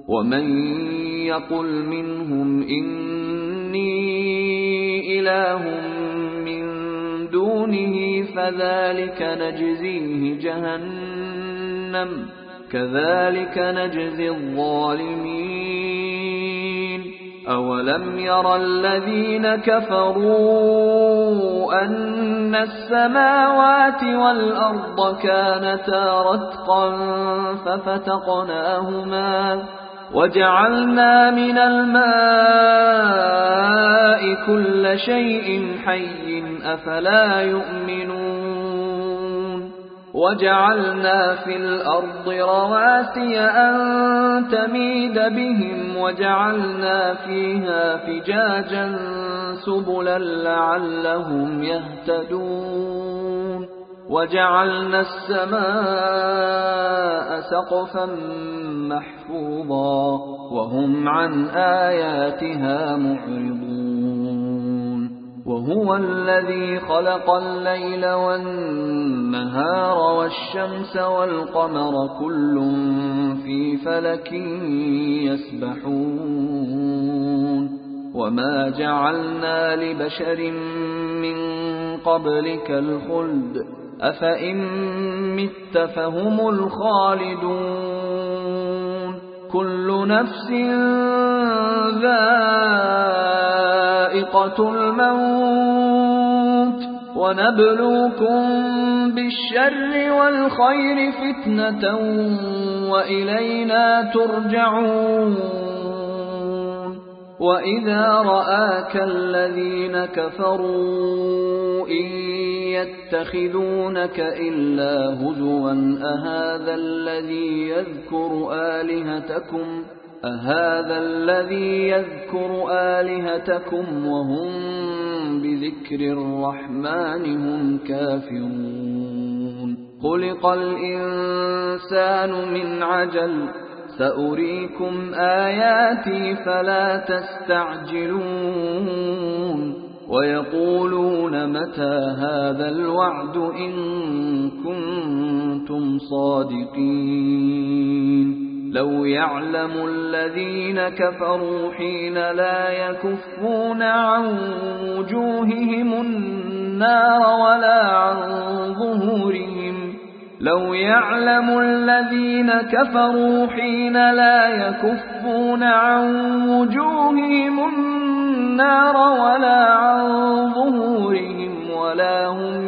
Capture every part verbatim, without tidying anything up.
ومن يقل منهم إني إله من دونه فذلك نجزيه جهنم كذلك نجزي الظالمين أولم ير الذين كفروا أن السماوات والأرض كانتا رتقا ففتقناهما وجعلنا من الماء كل شيء حي أفلا يؤمنون وجعلنا في الأرض رواسي أن تميد بهم وجعلنا فيها فجاجا سبلا لعلهم يهتدون وجعلنا السماء سقفا محفوظا وهم عن آياتها معرضون وهو الذي خلق الليل والنهار والشمس والقمر كل في فلك يسبحون وما جعلنا لبشر من قبلك الخلد أفإن مت فهم الخالدون كل نفس ذائقة الموت ونبلوكم بالشر والخير فتنة وإلينا ترجعون وإذا رآك الذين كفروا إن يتخذونك إلا هزوا أهذا الذي يذكر آلهتكم أهذا الذي يذكر آلهتكم وهم بذكر الرحمن هم كافرون خلق الإنسان من عجل سأريكم آياتي فلا تستعجلون ويقولون متى هذا الوعد إن كنتم صادقين لو يعلم الذين كفروا حين لا يكفون عن وجوههم النار ولا عن ظهورهم لو يعلم الذين كفروا حين لا يكفون عن وجوههم النار ولا عن ظهورهم ولا هم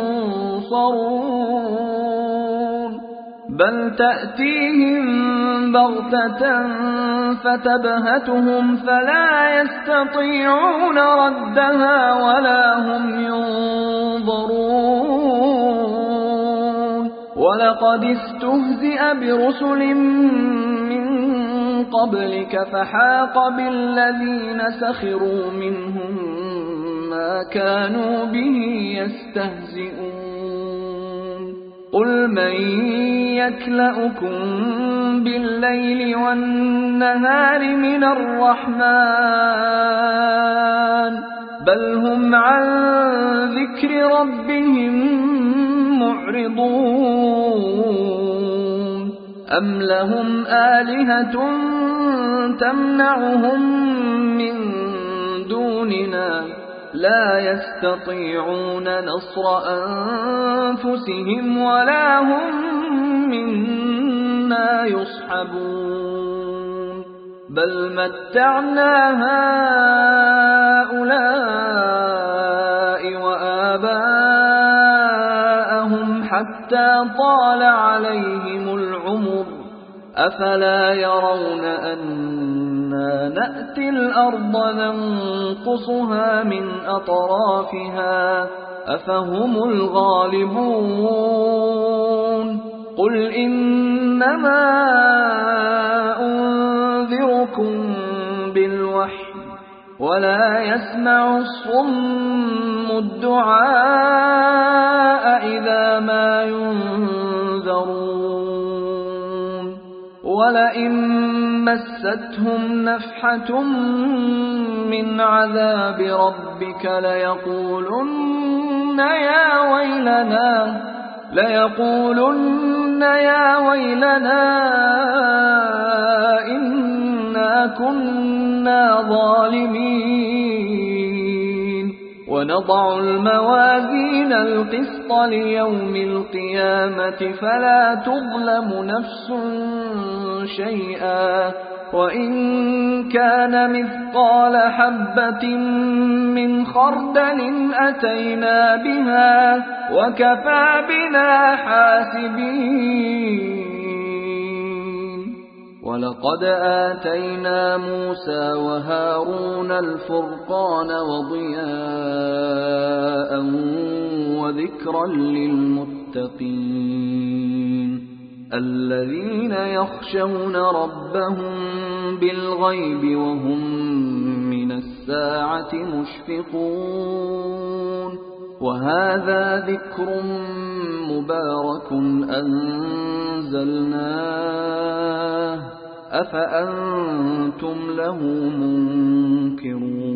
ينصرون بل تأتيهم بغتة فتبهتهم فلا يستطيعون ردها ولا هم ينظرون ولقد استهزئ برسل من قبلك فحاق بالذين سخروا منهم ما كانوا به يستهزئون قل من يكلؤكم بالليل والنهار من الرحمن بل هم عن ذكر ربهم معرضون أم لهم آلهة تمنعهم من دوننا لا يستطيعون نصر أنفسهم ولا هم منا يصحبون بل متعنا هؤلاء وآباءهم حتى طال عليهم العمر أفلا يرون أنا نأتي الأرض ننقصها من أطرافها أفهم الغالبون قل إنما أنذركم بالوحي ولا يسمع الصم الدعاء إذا ما ينذرون ولئن مستهم نفحة من عذاب ربك ليقولن يا ويلنا ليقولن يا ويلنا إن كنا ظالمين ونضع الموازين القسط ليوم القيامة فلا تظلم نفس شيئا وإن كان مثقال حبة من خردل أتينا بها وكفى بنا حاسبين ولقد آتينا موسى وهارون الفرقان وضياء وذكرا للمتقين الذين يخشون ربهم بالغيب وهم من الساعة مشفقون وهذا ذكر مبارك أنزلناه أفأنتم له منكرون